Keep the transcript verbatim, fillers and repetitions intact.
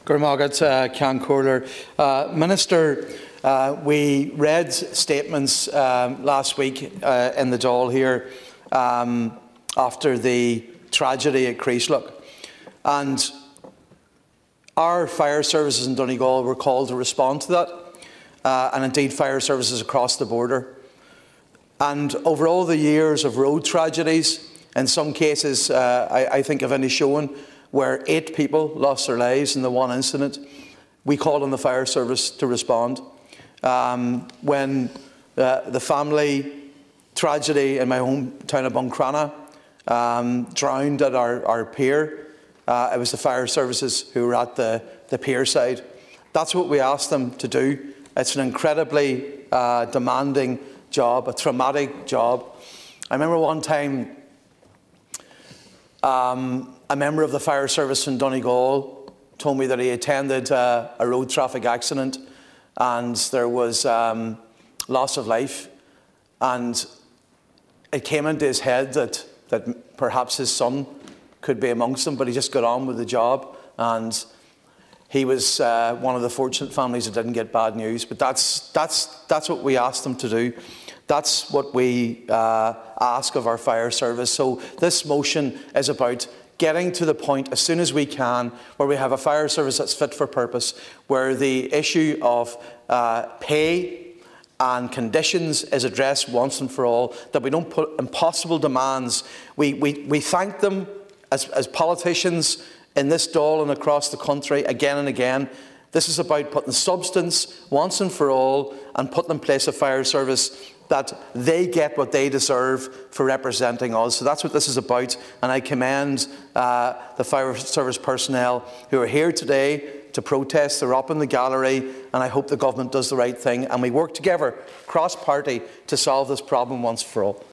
Gurmagat, uh, Can Corler. Uh, Minister, uh, we read statements um, last week uh, in the Dáil here um, after the tragedy at Creeslough, and our fire services in Donegal were called to respond to that, uh, and indeed fire services across the border. And over all the years of road tragedies, in some cases, uh, I, I think have only shown where eight people lost their lives in the one incident, we called on the fire service to respond. Um, when uh, the family tragedy in my hometown of Buncrana um, drowned at our, our pier, uh, it was the fire services who were at the, the pier side. That's what we asked them to do. It's an incredibly uh, demanding job, a traumatic job. I remember one time um, a member of the fire service in Donegal told me that he attended uh, a road traffic accident and there was um, loss of life, and it came into his head that, that perhaps his son could be amongst them, but he just got on with the job, and he was uh, one of the fortunate families that didn't get bad news. But that's, that's, that's what we asked them to do. That's what we uh, ask of our fire service. So this motion is about getting to the point as soon as we can where we have a fire service that's fit for purpose, where the issue of uh, pay and conditions is addressed once and for all, that we don't put impossible demands. We, we, we thank them as, as politicians in this Dáil and across the country again and again. This is about putting substance once and for all and putting in place a fire service that they get what they deserve for representing us. So that's what this is about, and I commend uh, the fire service personnel who are here today to protest. They're up in the gallery, and I hope the government does the right thing and we work together, cross-party, to solve this problem once for all.